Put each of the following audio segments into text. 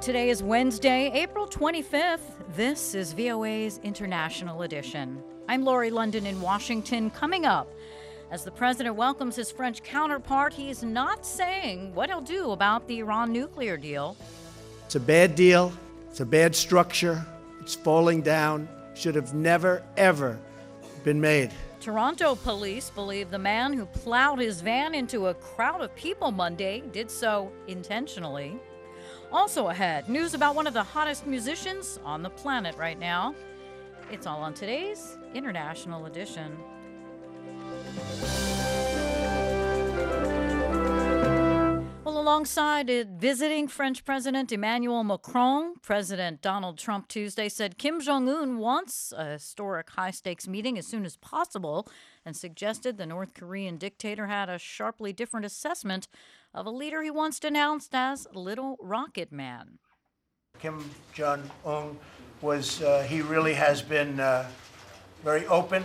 Today is Wednesday, April 25th. This is VOA's International Edition. I'm Lori London in Washington. Coming up, as the president welcomes his French counterpart, he's not saying what he'll do about the Iran nuclear deal. It's a bad deal. It's a bad structure. It's falling down. Should have never, ever been made. Toronto police believe the man who plowed his van into a crowd of people Monday did so intentionally. Also ahead, news about one of the hottest musicians on the planet right now. It's all on today's International Edition. Well, alongside visiting French President Emmanuel Macron, President Donald Trump Tuesday said Kim Jong-un wants a historic high-stakes meeting as soon as possible and suggested the North Korean dictator had a sharply different assessment of a leader he once denounced as Little Rocket Man. Kim Jong-un he really has been very open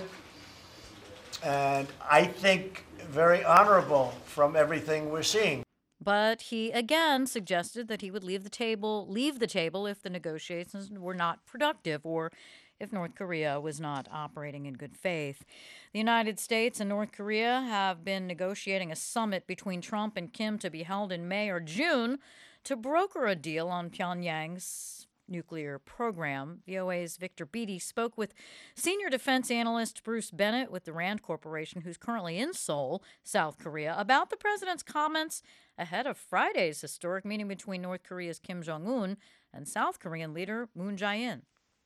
and I think very honorable from everything we're seeing. But he again suggested that he would leave the table if the negotiations were not productive or if North Korea was not operating in good faith. The United States and North Korea have been negotiating a summit between Trump and Kim to be held in May or June to broker a deal on Pyongyang's nuclear program. VOA's Victor Beattie spoke with senior defense analyst Bruce Bennett with the Rand Corporation, who's currently in Seoul, South Korea, about the president's comments ahead of Friday's historic meeting between North Korea's Kim Jong-un and South Korean leader Moon Jae-in.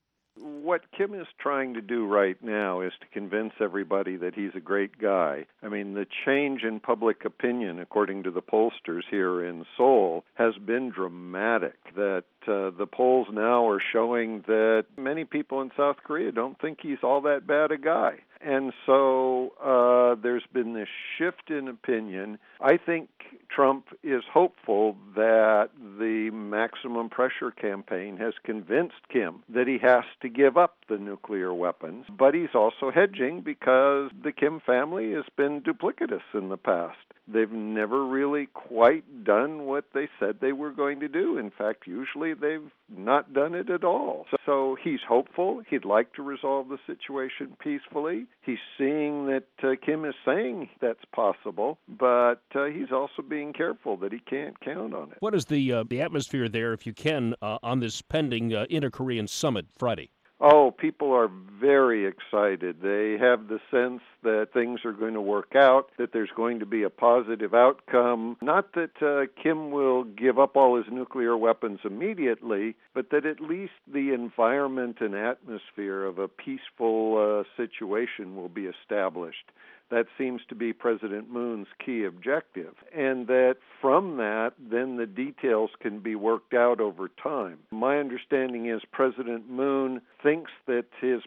What Kim is trying to do right now is to convince everybody that he's a great guy. I mean, the change in public opinion, according to the pollsters here in Seoul, has been dramatic. That the polls now are showing that many people in South Korea don't think he's all that bad a guy. And so there's been this shift in opinion. I think Trump is hopeful that the maximum pressure campaign has convinced Kim that he has to give up the nuclear weapons. But he's also hedging because the Kim family has been duplicitous in the past. They've never really quite done what they said they were going to do. In fact, usually they've not done it at all. So he's hopeful. He'd like to resolve the situation peacefully. He's seeing that Kim is saying that's possible, but he's also being careful that he can't count on it. What is the atmosphere there, if you can, on this pending inter-Korean summit Friday? Oh, people are very excited. They have the sense that things are going to work out, that there's going to be a positive outcome. Not that Kim will give up all his nuclear weapons immediately, but that at least the environment and atmosphere of a peaceful situation will be established. That seems to be President Moon's key objective, and that from that, then the details can be worked out over time. My understanding is President Moon thinks that his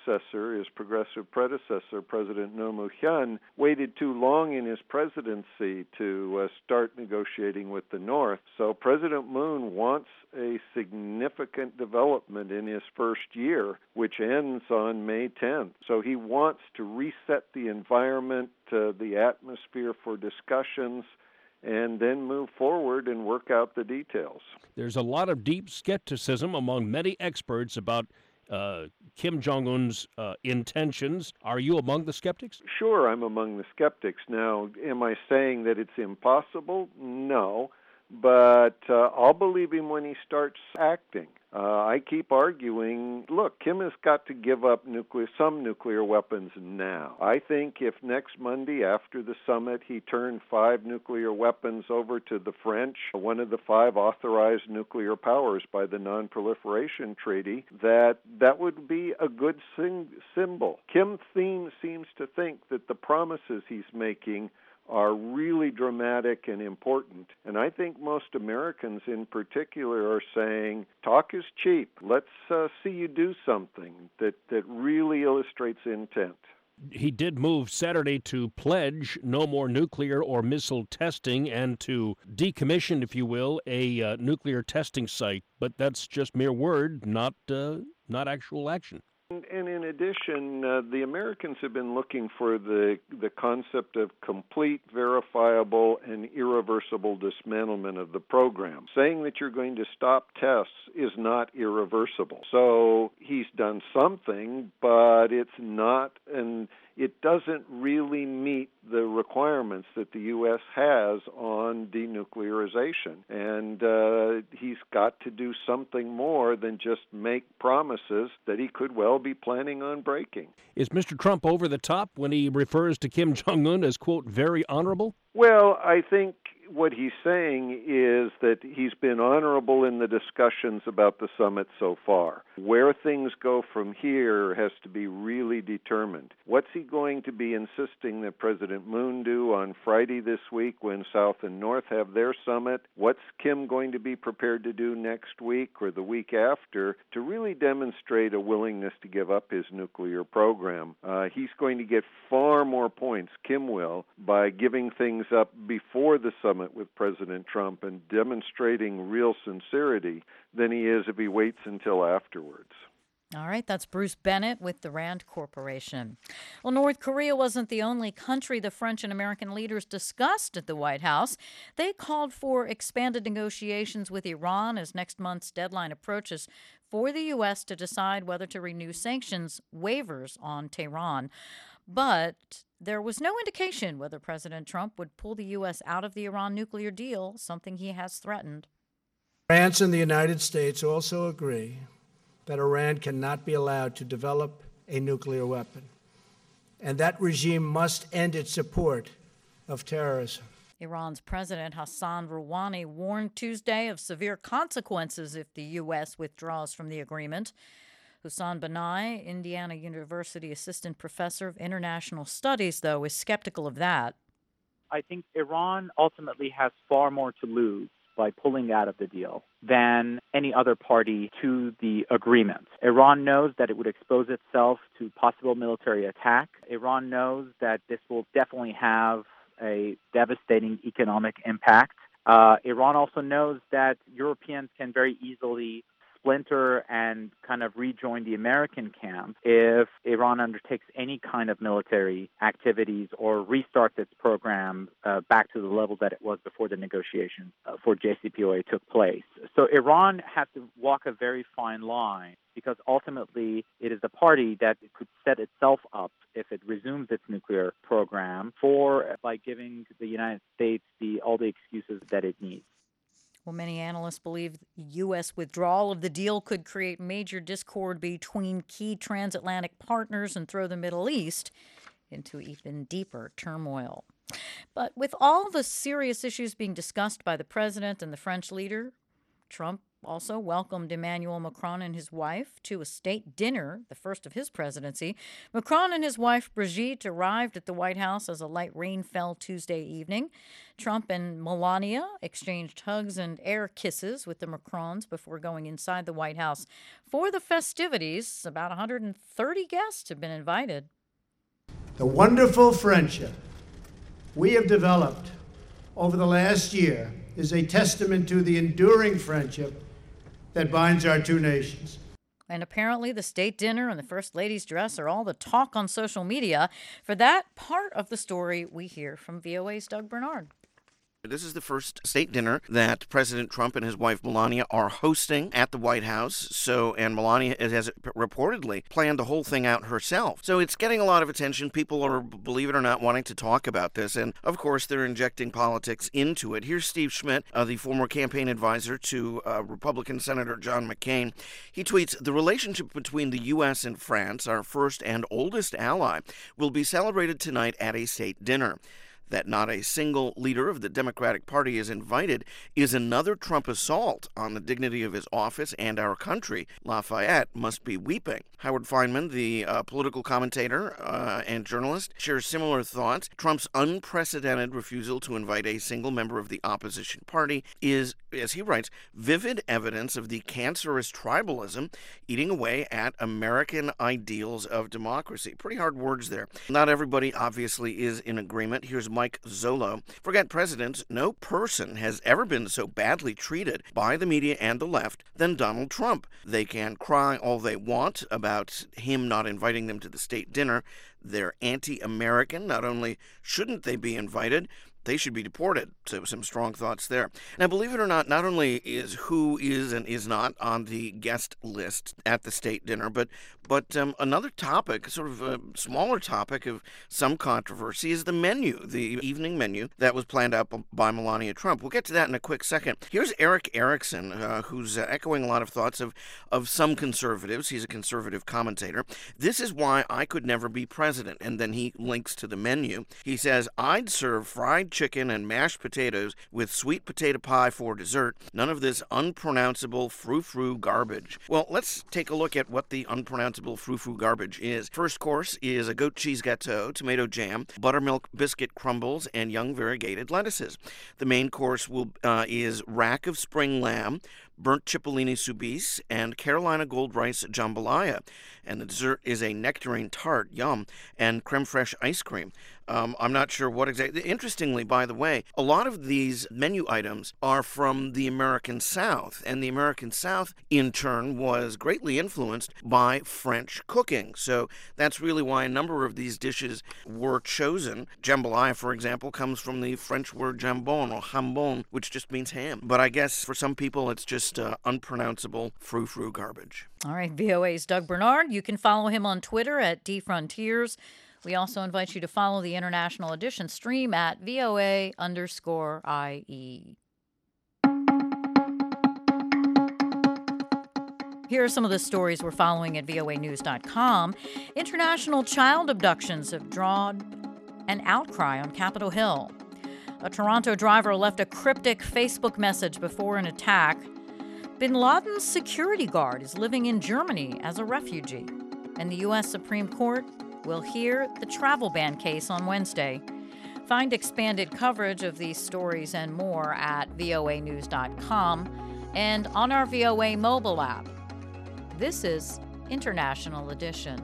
progressive predecessor, President Roh Moo-hyun, waited too long in his presidency to start negotiating with the North. So President Moon wants a significant development in his first year, which ends on May 10th. So he wants to reset the environment, the atmosphere for discussions, and then move forward and work out the details. There's a lot of deep skepticism among many experts about Kim Jong-un's intentions. Are you among the skeptics? Sure, I'm among the skeptics. Now, am I saying that it's impossible? No. But I'll believe him when he starts acting. I keep arguing, look, Kim has got to give up some nuclear weapons now. I think if next Monday after the summit he turned 5 nuclear weapons over to the French, one of the 5 authorized nuclear powers by the Non-Proliferation Treaty, that would be a good symbol. Kim seems to think that the promises he's making are really dramatic and important. And I think most Americans in particular are saying, talk is cheap. Let's see you do something that really illustrates intent. He did move Saturday to pledge no more nuclear or missile testing and to decommission, if you will, a nuclear testing site. But that's just mere word, not actual action. and in addition, the Americans have been looking for the concept of complete, verifiable, and irreversible dismantlement of the program. Saying that you're going to stop tests is not irreversible. So he's done something, but it's not, and it doesn't really meet the requirements that the U.S. has on denuclearization. And he's got to do something more than just make promises that he could well be planning on breaking. Is Mr. Trump over the top when he refers to Kim Jong-un as, quote, very honorable? Well, I think what he's saying is that he's been honorable in the discussions about the summit so far. Where things go from here has to be really determined. What's he going to be insisting that President Moon do on Friday this week when South and North have their summit? What's Kim going to be prepared to do next week or the week after to really demonstrate a willingness to give up his nuclear program? He's going to get far more points, Kim will, by giving things up before the summit with President Trump and demonstrating real sincerity than he is if he waits until afterwards. All right, that's Bruce Bennett with the Rand Corporation. Well, North Korea wasn't the only country the French and American leaders discussed at the White House. They called for expanded negotiations with Iran as next month's deadline approaches for the U.S. to decide whether to renew sanctions waivers on Tehran. But there was no indication whether President Trump would pull the U.S. out of the Iran nuclear deal, something he has threatened. France and the United States also agree that Iran cannot be allowed to develop a nuclear weapon, and that regime must end its support of terrorism. Iran's President Hassan Rouhani warned Tuesday of severe consequences if the U.S. withdraws from the agreement. Hussein Banai, Indiana University assistant professor of international studies, though, is skeptical of that. I think Iran ultimately has far more to lose by pulling out of the deal than any other party to the agreement. Iran knows that it would expose itself to possible military attack. Iran knows that this will definitely have a devastating economic impact. Iran also knows that Europeans can very easily splinter and kind of rejoin the American camp if Iran undertakes any kind of military activities or restarts its program back to the level that it was before the negotiations for JCPOA took place. So Iran has to walk a very fine line because ultimately it is the party that could set itself up if it resumes its nuclear program by giving the United States all the excuses that it needs. Well, many analysts believe U.S. withdrawal of the deal could create major discord between key transatlantic partners and throw the Middle East into even deeper turmoil. But with all the serious issues being discussed by the president and the French leader, Trump also welcomed Emmanuel Macron and his wife to a state dinner, the first of his presidency. Macron and his wife, Brigitte, arrived at the White House as a light rain fell Tuesday evening. Trump and Melania exchanged hugs and air kisses with the Macrons before going inside the White House for the festivities. About 130 guests have been invited. The wonderful friendship we have developed over the last year is a testament to the enduring friendship that binds our two nations. And apparently the state dinner and the First Lady's dress are all the talk on social media. For that part of the story, we hear from VOA's Doug Bernard. This is the first state dinner that President Trump and his wife Melania are hosting at the White House. And Melania has reportedly planned the whole thing out herself. So it's getting a lot of attention. People are, believe it or not, wanting to talk about this. And of course, they're injecting politics into it. Here's Steve Schmidt, the former campaign advisor to Republican Senator John McCain. He tweets, "The relationship between the U.S. and France, our first and oldest ally, will be celebrated tonight at a state dinner. That not a single leader of the Democratic Party is invited is another Trump assault on the dignity of his office and our country. Lafayette must be weeping." Howard Feynman, the political commentator and journalist, shares similar thoughts. Trump's unprecedented refusal to invite a single member of the opposition party is, as he writes, vivid evidence of the cancerous tribalism eating away at American ideals of democracy. Pretty hard words there. Not everybody, obviously, is in agreement. Here's Mike Mike Zollo. Forget presidents, no person has ever been so badly treated by the media and the left than Donald Trump. They can cry all they want about him not inviting them to the state dinner. They're anti-American. Not only shouldn't they be invited, they should be deported. So some strong thoughts there. Now, believe it or not only is who is and is not on the guest list at the state dinner, but another topic, sort of a smaller topic of some controversy, is the menu, the evening menu that was planned out by Melania Trump. We'll get to that in a quick second. Here's Eric Erickson, who's echoing a lot of thoughts of some conservatives. He's a conservative commentator. This is why I could never be president. And then he links to the menu. He says, I'd serve fried chicken and mashed potatoes with sweet potato pie for dessert. None of this unpronounceable frou-frou garbage. Well, let's take a look at what the unpronounceable frou-frou garbage is. First course is a goat cheese gâteau, tomato jam, buttermilk biscuit crumbles, and young variegated lettuces. The main course is rack of spring lamb, burnt cipollini soubise, and Carolina gold rice jambalaya. And the dessert is a nectarine tart, yum, and creme fraiche ice cream. I'm not sure what exactly. Interestingly, by the way, a lot of these menu items are from the American South, and the American South, in turn, was greatly influenced by French cooking. So that's really why a number of these dishes were chosen. Jambalaya, for example, comes from the French word jambon or jambon, which just means ham. But I guess for some people, it's just unpronounceable frou-frou garbage. All right, VOA's Doug Bernard. You can follow him on Twitter at DFrontiers. We also invite you to follow the International Edition stream at VOA_IE. Here are some of the stories we're following at voanews.com. International child abductions have drawn an outcry on Capitol Hill. A Toronto driver left a cryptic Facebook message before an attack. Bin Laden's security guard is living in Germany as a refugee. And the U.S. Supreme Court will hear the travel ban case on Wednesday. Find expanded coverage of these stories and more at voanews.com and on our VOA mobile app. This is International Edition.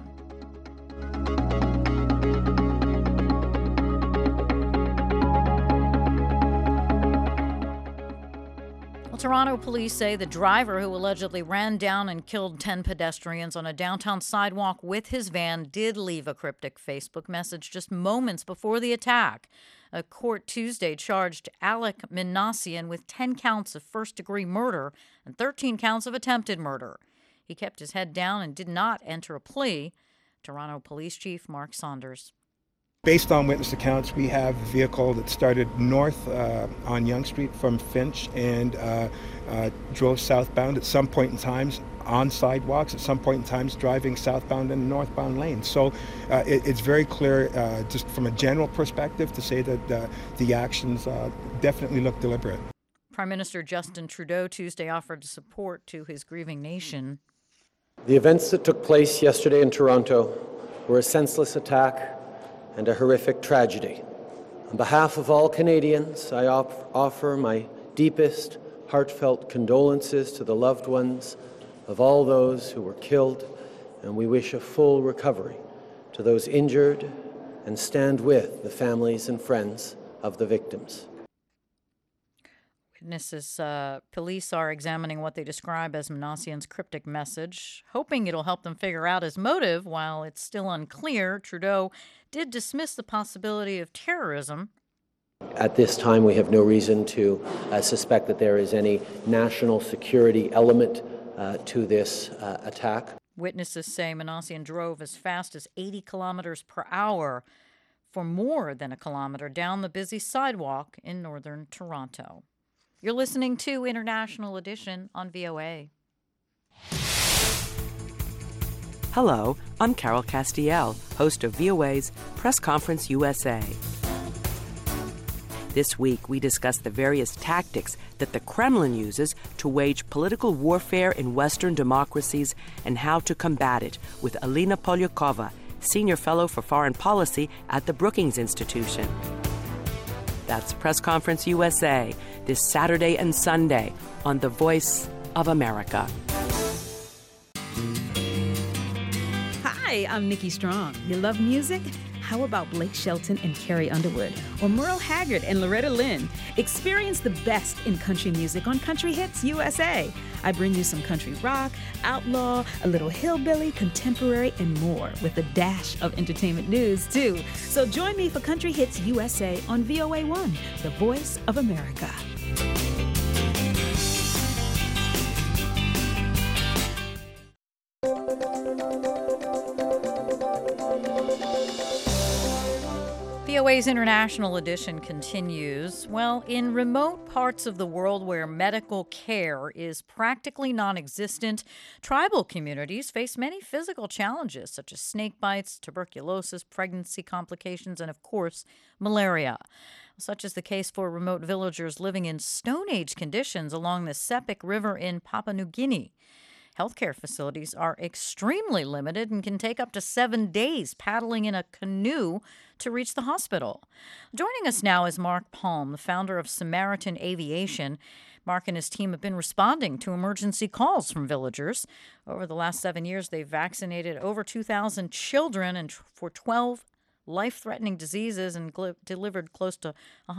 Toronto police say the driver who allegedly ran down and killed 10 pedestrians on a downtown sidewalk with his van did leave a cryptic Facebook message just moments before the attack. A court Tuesday charged Alec Minassian with 10 counts of first-degree murder and 13 counts of attempted murder. He kept his head down and did not enter a plea. Toronto Police Chief Mark Saunders. Based on witness accounts, we have a vehicle that started north on Yonge Street from Finch and drove southbound at some point in times on sidewalks, at some point in times driving southbound in the northbound lane. So it's very clear, just from a general perspective, to say that the actions definitely look deliberate. Prime Minister Justin Trudeau Tuesday offered support to his grieving nation. The events that took place yesterday in Toronto were a senseless attack and a horrific tragedy. On behalf of all Canadians, I offer my deepest, heartfelt condolences to the loved ones of all those who were killed, and we wish a full recovery to those injured and stand with the families and friends of the victims. Witnesses, police are examining what they describe as Minassian's cryptic message, hoping it'll help them figure out his motive. While it's still unclear, Trudeau did dismiss the possibility of terrorism. At this time, we have no reason to suspect that there is any national security element to this attack. Witnesses say Minassian drove as fast as 80 kilometers per hour for more than a kilometer down the busy sidewalk in northern Toronto. You're listening to International Edition on VOA. Hello, I'm Carol Castiel, host of VOA's Press Conference USA. This week, we discuss the various tactics that the Kremlin uses to wage political warfare in Western democracies and how to combat it with Alina Polyakova, Senior Fellow for Foreign Policy at the Brookings Institution. That's Press Conference USA, this Saturday and Sunday on The Voice of America. Hi, I'm Nikki Strong. You love music? How about Blake Shelton and Carrie Underwood? Or Merle Haggard and Loretta Lynn? Experience the best in country music on Country Hits USA. I bring you some country rock, outlaw, a little hillbilly, contemporary, and more, with a dash of entertainment news, too. So join me for Country Hits USA on VOA1, the voice of America. VOA's International Edition continues. Well, in remote parts of the world where medical care is practically non-existent, tribal communities face many physical challenges such as snake bites, tuberculosis, pregnancy complications, and of course, malaria. Such is the case for remote villagers living in Stone Age conditions along the Sepik River in Papua New Guinea. Healthcare facilities are extremely limited and can take up to 7 days paddling in a canoe to reach the hospital. Joining us now is Mark Palm, the founder of Samaritan Aviation. Mark and his team have been responding to emergency calls from villagers. Over the last 7 years, they've vaccinated over 2,000 children and for 12 life-threatening diseases and delivered close to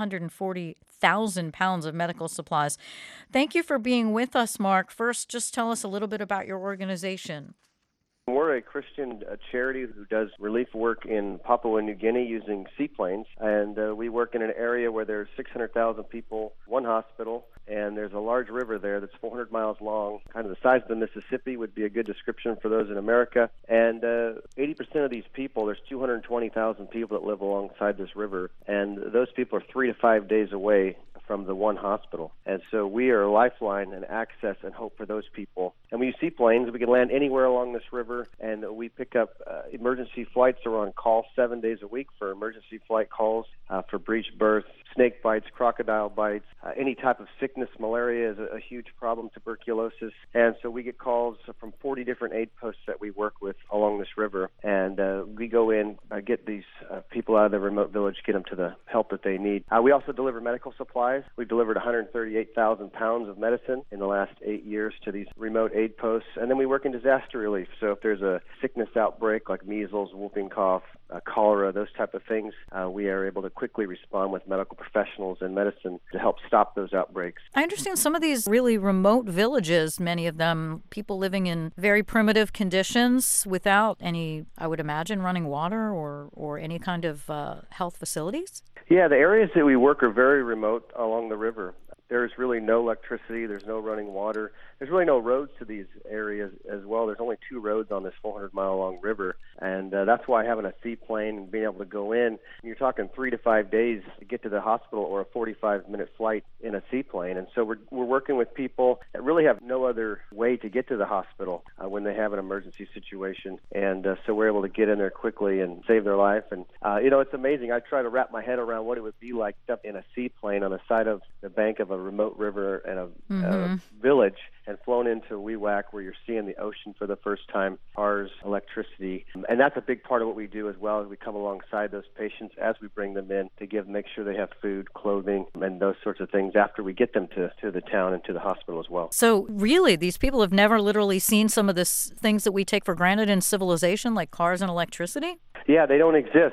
140,000 pounds of medical supplies. Thank you for being with us, Mark. First, just tell us a little bit about your organization. We're a Christian charity who does relief work in Papua New Guinea using seaplanes, and we work in an area where there's 600,000 people, one hospital, and there's a large river there that's 400 miles long, kind of the size of the Mississippi would be a good description for those in America. And 80% of these people, there's 220,000 people that live alongside this river, and those people are 3 to 5 days away from the one hospital. And so we are a lifeline and access and hope for those people. And we use seaplanes. We can land anywhere along this river, and we pick up emergency flights. So we're on call 7 days a week for emergency flight calls for breech births, snake bites, crocodile bites, any type of sickness. Malaria is a huge problem, tuberculosis. And so we get calls from 40 different aid posts that we work with along this river. And we go in, get these people out of the remote village, get them to the help that they need. We also deliver medical supplies. We've delivered 138,000 pounds of medicine in the last 8 years to these remote aid posts. And then we work in disaster relief. So if there's a sickness outbreak like measles, whooping cough, cholera, those type of things, we are able to quickly respond with medical professionals and medicine to help stop those outbreaks. I understand some of these really remote villages, many of them people living in very primitive conditions without any, I would imagine, running water or any kind of health facilities? Yeah, the areas that we work are very remote along the river. There's really no electricity. There's no running water. There's really no roads to these areas as well. There's only 2 roads on this 400-mile-long river, and that's why having a seaplane and being able to go in, you're talking 3 to 5 days to get to the hospital or a 45-minute flight in a seaplane. And so we're working with people that really have no other way to get to the hospital when they have an emergency situation. And so we're able to get in there quickly and save their life. And, it's amazing. I try to wrap my head around what it would be like up in a seaplane on the side of the bank of a remote river and a village and flown into Wewak where you're seeing the ocean for the first time, cars, electricity. And that's a big part of what we do as well, as we come alongside those patients as we bring them in to make sure they have food, clothing, and those sorts of things after we get them to the town and to the hospital as well. So really, these people have never literally seen some of the things that we take for granted in civilization, like cars and electricity? Yeah, they don't exist.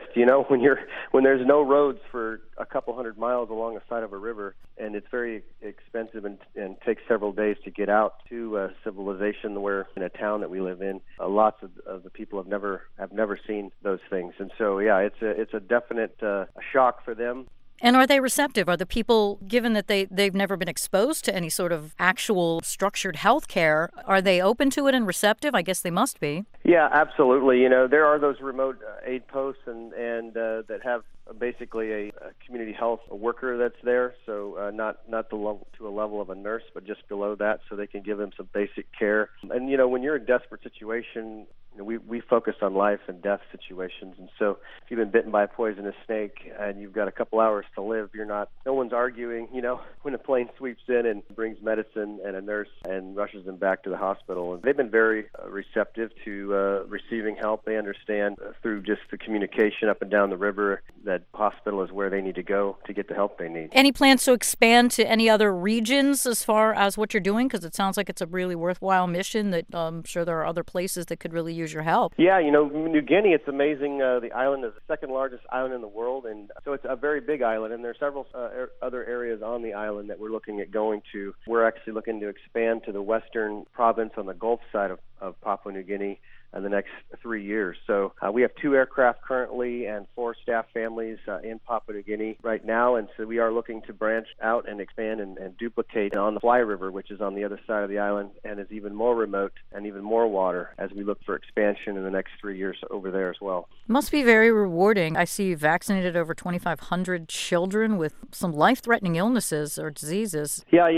When there's no roads for a couple hundred miles along the side of a river, and it's very expensive and takes several days to get out to civilization, where in a town that we live in, lots of the people have never seen those things. And so, yeah, it's a definite shock for them. And are they receptive? Are the people, given that they've never been exposed to any sort of actual structured health care, are they open to it and receptive? I guess they must be. Yeah, absolutely. There are those remote aid posts and that have basically a community health worker that's there, so not to a level of a nurse, but just below that, so they can give them some basic care. And when you're in a desperate situation, we focus on life and death situations, and so if you've been bitten by a poisonous snake and you've got a couple hours to live, no one's arguing, when a plane sweeps in and brings medicine and a nurse and rushes them back to the hospital. And they've been very receptive to receiving help. They understand through just the communication up and down the river that hospital is where they need to go to get the help they need. Any plans to expand to any other regions as far as what you're doing? Because it sounds like it's a really worthwhile mission that I'm sure there are other places that could really use use your help. Yeah, New Guinea, it's amazing. The island is the second largest island in the world, and so it's a very big island, and there are several other areas on the island that we're looking at going to. We're actually looking to expand to the western province on the Gulf side of Papua New Guinea in the next 3 years. So we have 2 aircraft currently and 4 staff families in Papua New Guinea right now, and so we are looking to branch out and expand and duplicate on the Fly River, which is on the other side of the island and is even more remote and even more water as we look for expansion in the next 3 years over there as well. Must be very rewarding. I see you vaccinated over 2,500 children with some life-threatening illnesses or diseases. Yeah,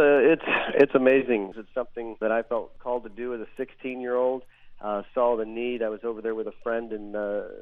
it's amazing. It's something that I felt called to do as a 16-year-old. Saw the need. I was over there with a friend in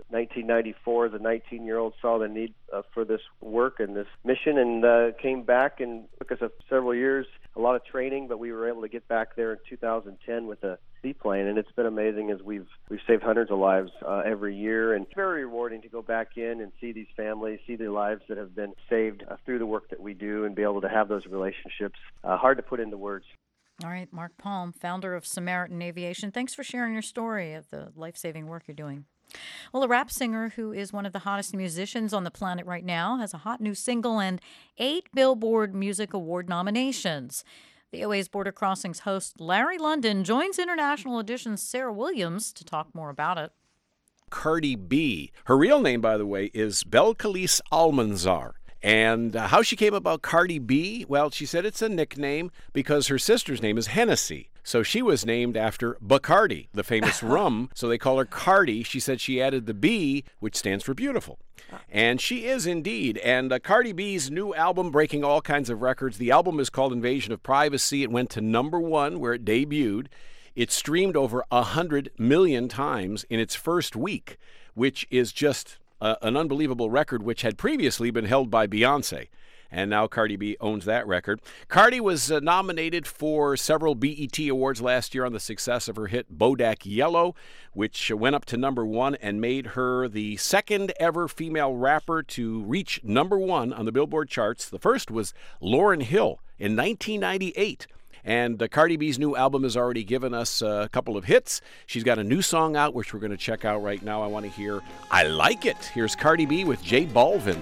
1994 as a 19-year-old, saw the need for this work and this mission, and came back, and took us several years, a lot of training, but we were able to get back there in 2010 with a seaplane, and it's been amazing as we've saved hundreds of lives every year, and it's very rewarding to go back in and see these families, see the lives that have been saved through the work that we do, and be able to have those relationships. Hard to put into words. All right, Mark Palm, founder of Samaritan Aviation. Thanks for sharing your story of the life-saving work you're doing. Well, a rap singer who is one of the hottest musicians on the planet right now has a hot new single and 8 Billboard Music Award nominations. The OA's Border Crossings host Larry London joins International Edition's Sarah Williams to talk more about it. Cardi B. Her real name, by the way, is Belcalis Almanzar. And how she came about Cardi B? Well, she said it's a nickname because her sister's name is Hennessy. So she was named after Bacardi, the famous rum. So they call her Cardi. She said she added the B, which stands for beautiful. And she is indeed. And Cardi B's new album breaking all kinds of records. The album is called Invasion of Privacy. It went to #1 where it debuted. It streamed over 100 million times in its first week, which is just an unbelievable record, which had previously been held by Beyonce. And now Cardi B owns that record. Cardi was nominated for several BET Awards last year on the success of her hit Bodak Yellow, which went up to #1 and made her the second ever female rapper to reach #1 on the Billboard charts. The first was Lauryn Hill in 1998. And Cardi B's new album has already given us a couple of hits. She's got a new song out, which we're going to check out right now. I want to hear I Like It. Here's Cardi B with J Balvin.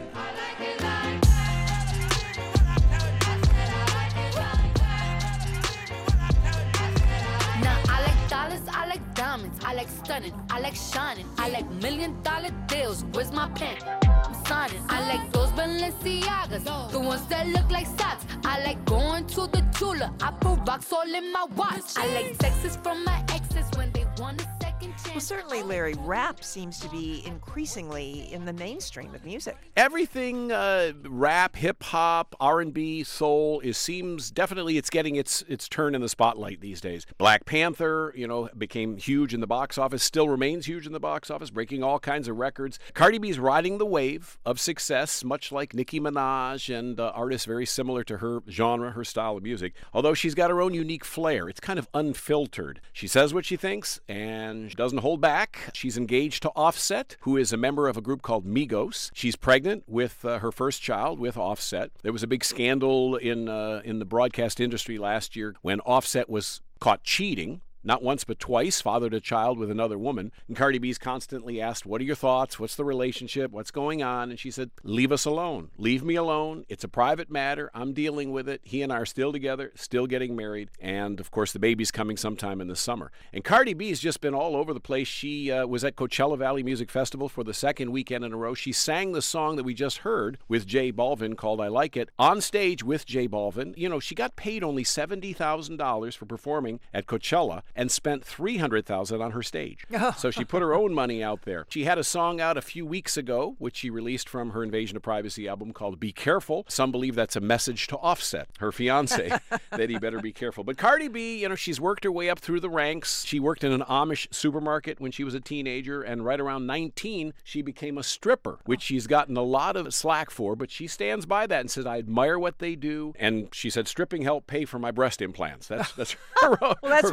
I like diamonds, I like stunning, I like shining, I like $1 million deals. Where's my pen? I'm signing. I like those Balenciagas, the ones that look like socks. I like going to the Tula. I put rocks all in my watch. I like texts from my exes when they want a second chance. Well, certainly, Larry, rap seems to be increasingly in the mainstream of music. Everything rap, hip-hop, R&B, soul, seems definitely it's getting its turn in the spotlight these days. Black Panther, became huge in the box office, still remains huge in the box office, breaking all kinds of records. Cardi B's riding the wave of success, much like Nicki Minaj and artists very similar to her genre, her style of music, although she's got her own unique flair. It's kind of unfiltered. She says what she thinks, and she doesn't hold back. She's engaged to Offset, who is a member of a group called Migos. She's pregnant with her first child with Offset. There was a big scandal in the broadcast industry last year when Offset was caught cheating. Not once, but twice, fathered a child with another woman. And Cardi B's constantly asked, what are your thoughts? What's the relationship? What's going on? And she said, leave us alone. Leave me alone. It's a private matter. I'm dealing with it. He and I are still together, still getting married. And, of course, the baby's coming sometime in the summer. And Cardi B's just been all over the place. She was at Coachella Valley Music Festival for the second weekend in a row. She sang the song that we just heard with J Balvin called I Like It on stage with J Balvin. She got paid only $70,000 for performing at Coachella and spent $300,000 on her stage. So she put her own money out there. She had a song out a few weeks ago, which she released from her Invasion of Privacy album called Be Careful. Some believe that's a message to Offset, her fiance, that he better be careful. But Cardi B, she's worked her way up through the ranks. She worked in an Amish supermarket when she was a teenager, and right around 19, she became a stripper, which she's gotten a lot of slack for, but she stands by that and says, I admire what they do. And she said, stripping helped pay for my breast implants. That's her well, that's one way of looking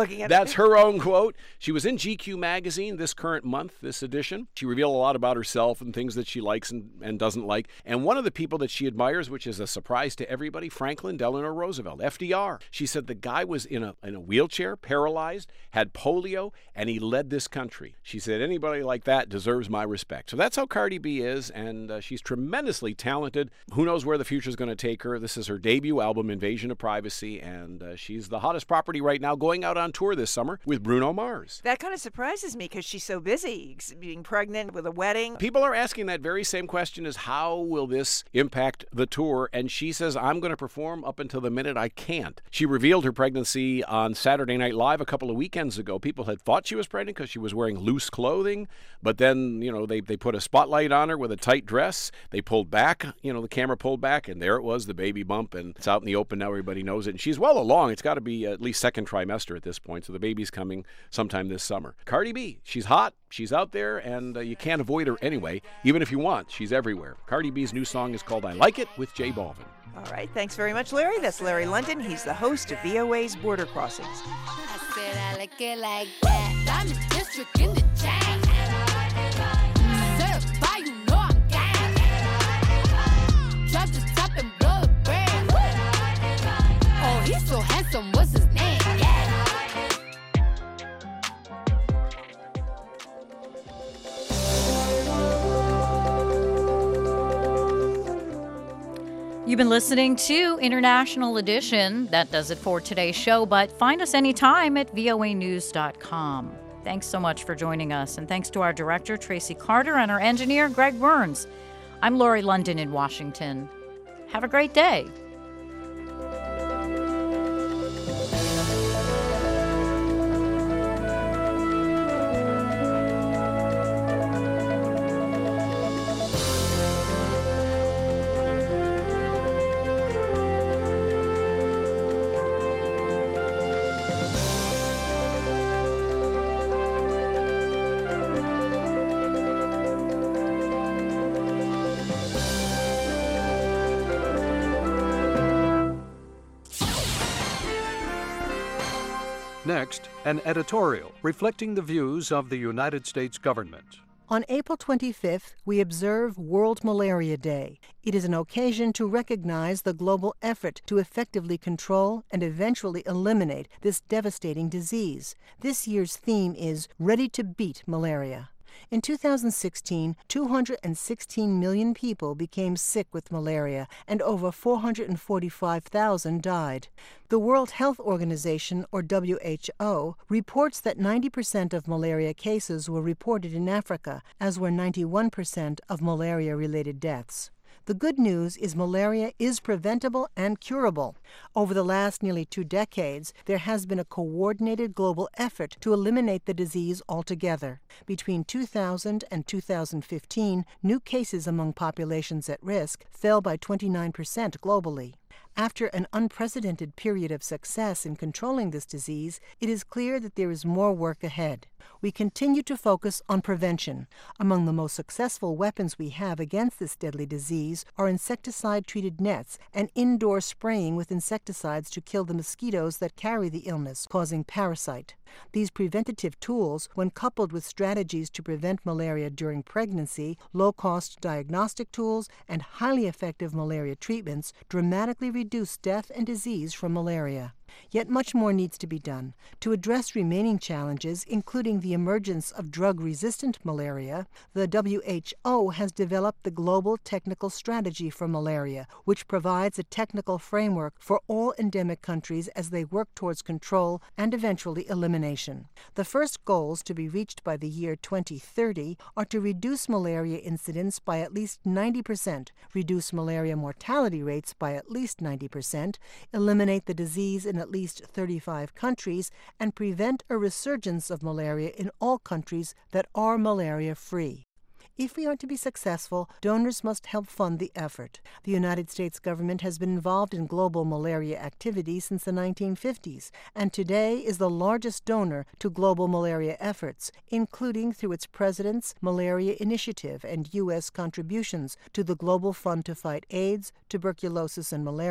looking at That's her own quote. She was in GQ magazine this current month, this edition. She revealed a lot about herself and things that she likes and doesn't like. And one of the people that she admires, which is a surprise to everybody, Franklin Delano Roosevelt, FDR. She said the guy was in a wheelchair, paralyzed, had polio, and he led this country. She said anybody like that deserves my respect. So that's how Cardi B is, and she's tremendously talented. Who knows where the future is going to take her? This is her debut album, Invasion of Privacy, and she's the hottest property right now, going out on tour this summer with Bruno Mars. That kind of surprises me because she's so busy, being pregnant with a wedding. People are asking that very same question, is how will this impact the tour? And she says, I'm going to perform up until the minute I can't. She revealed her pregnancy on Saturday Night Live a couple of weekends ago. People had thought she was pregnant because she was wearing loose clothing, but then, they put a spotlight on her with a tight dress. They pulled back, the camera pulled back, and there it was, the baby bump, and it's out in the open now. Everybody knows it. And she's well along. It's got to be at least second trimester at this point, so the baby's coming sometime this summer. Cardi B, she's hot, she's out there, and you can't avoid her anyway, even if you want. She's everywhere. Cardi B's new song is called I Like It with J Balvin. All right, thanks very much, Larry. That's Larry London. He's the host of VOA's Border Crossings. I said I like it like that. I'm a district in the chain. Certified, you know I'm gang. Drop the top and blow the brand. Oh, he's so handsome, what's his name? Yeah. You've been listening to International Edition. That does it for today's show, but find us anytime at voanews.com. Thanks so much for joining us, and thanks to our director, Tracy Carter, and our engineer, Greg Burns. I'm Lori London in Washington. Have a great day. Next, an editorial reflecting the views of the United States government. On April 25th, we observe World Malaria Day. It is an occasion to recognize the global effort to effectively control and eventually eliminate this devastating disease. This year's theme is Ready to Beat Malaria. In 2016, 216 million people became sick with malaria, and over 445,000 died. The World Health Organization, or WHO, reports that 90% of malaria cases were reported in Africa, as were 91% of malaria-related deaths. The good news is malaria is preventable and curable. Over the last nearly 2 decades, there has been a coordinated global effort to eliminate the disease altogether. Between 2000 and 2015, new cases among populations at risk fell by 29% globally. After an unprecedented period of success in controlling this disease, it is clear that there is more work ahead. We continue to focus on prevention. Among the most successful weapons we have against this deadly disease are insecticide-treated nets and indoor spraying with insecticides to kill the mosquitoes that carry the illness, causing parasite. These preventative tools, when coupled with strategies to prevent malaria during pregnancy, low-cost diagnostic tools, and highly effective malaria treatments, dramatically reduce death and disease from malaria. Yet much more needs to be done. To address remaining challenges, including the emergence of drug-resistant malaria, the WHO has developed the Global Technical Strategy for Malaria, which provides a technical framework for all endemic countries as they work towards control and eventually elimination. The first goals to be reached by the year 2030 are to reduce malaria incidence by at least 90%, reduce malaria mortality rates by at least 90%, eliminate the disease in at least 35 countries, and prevent a resurgence of malaria in all countries that are malaria-free. If we are to be successful, donors must help fund the effort. The United States government has been involved in global malaria activities since the 1950s, and today is the largest donor to global malaria efforts, including through its President's Malaria Initiative and U.S. contributions to the Global Fund to Fight AIDS, Tuberculosis, and Malaria.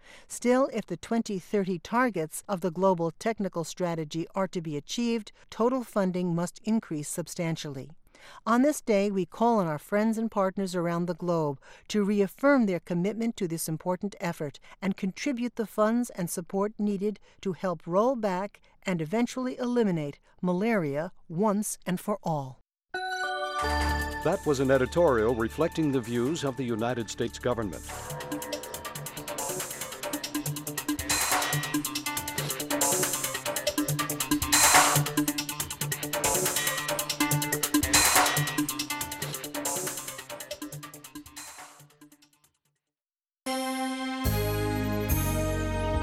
Still, if the 2030 targets of the Global Technical Strategy are to be achieved, total funding must increase substantially. On this day, we call on our friends and partners around the globe to reaffirm their commitment to this important effort and contribute the funds and support needed to help roll back and eventually eliminate malaria once and for all. That was an editorial reflecting the views of the United States government.